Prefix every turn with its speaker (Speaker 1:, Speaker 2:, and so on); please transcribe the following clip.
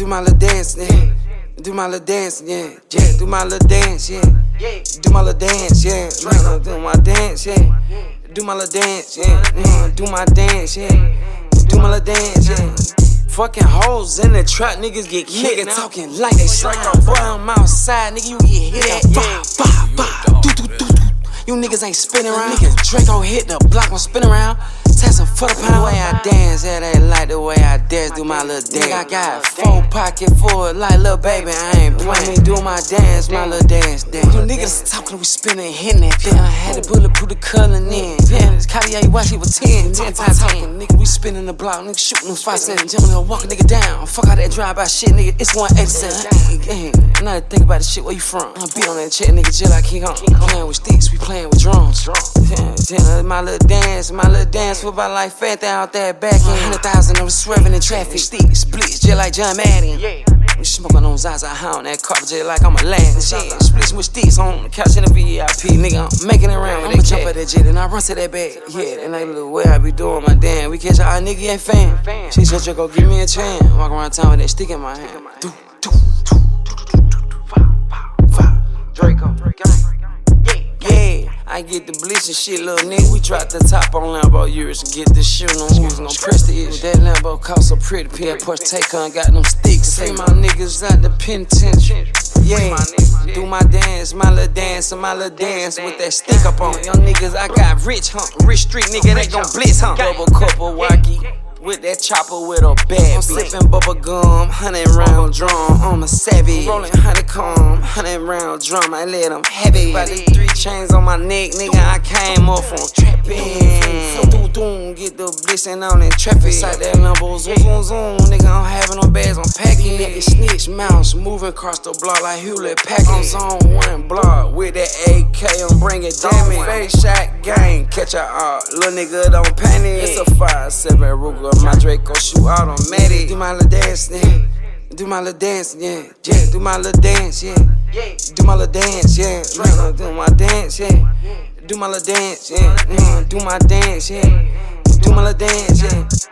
Speaker 1: Do my little dance, yeah. Do my little dance, yeah. Yeah, do my little dance, yeah. Do my little dance, yeah. Do my dance, yeah. Do my little dance, yeah. Do my dance, yeah. Do my little dance, yeah. Fucking hoes in the trap, niggas get hit. Nigga talking like they slime. Boy, I'm outside, nigga, you get hit at. You niggas ain't spinning around. Niggas Draco hit the block, I'm spin around. Testing for the pound. The way I dance, yeah, they like the way I dance. Do my little dance. I got 4 pocket full like little baby. I ain't playing. Do my dance, my little dance. You niggas talking, we spinning, hitting that thing. I had to bulletproof the color in. Damn, this Cartier watch, he was 10 times talking. Nigga, we spinning the block, nigga shooting them 5-7. Jumping, walk a nigga down. Fuck all that drive-by shit, nigga. It's 187. Now to think about the shit, where you from? I beat on that check, nigga, just like King Kong. Playing with sticks, we playing with drums. My little dance, for about like 50 out there back in 100,000, I was swerving in traffic. Sticks, blitz, just like John Madden. We smoking on Zaza high on that carpet, just like I'm a land. Shit, splits with sticks on the couch in the VIP, nigga. I'm making it around. I'ma jump at that jet and I run to that bag. Yeah, and like the way I be doing my damn. We catch our nigga ain't fan. She said, Draco, give me a chance. Walk around town with that stick in my hand. Draco, yeah, I get the blitz and shit, little nigga. We drop the top on Lambo years and get the shit on who's gon' press the issue. That Lambo cost so pretty, Pierre Porsche Taycan got them sticks. Say my niggas out the penitentiary. Yeah, do my dance, my little dance, with that stick up on. Young niggas, I got rich, rich street nigga, they gon' blitz, Double couple wacky. With that chopper with a bag, I'm sipping bubble gum, 100-round drum. I'm a savage, rolling honeycomb, 100-round drum. I let them heavy. By the 3 chains on my neck, nigga, I came up from trapping. Get the blissing on that traffic. Inside that Lambo, zoom, nigga, I'm having them bags, I'm packing. Nigga, snitch mouse, moving across the block like Hewlett Packard. I'm zone 1 block with that AK, I'm bringing damage. Face shot gang, catch a little nigga don't panic. It's a 5-7 Ruger. My Draco shoot automatic. Do my little dance, yeah. Do my little dance, yeah. Yeah, do my little dance, yeah. Do my little dance, yeah. Do my dance, yeah. Do my little dance, yeah. Do my dance, yeah. Do my little dance, yeah.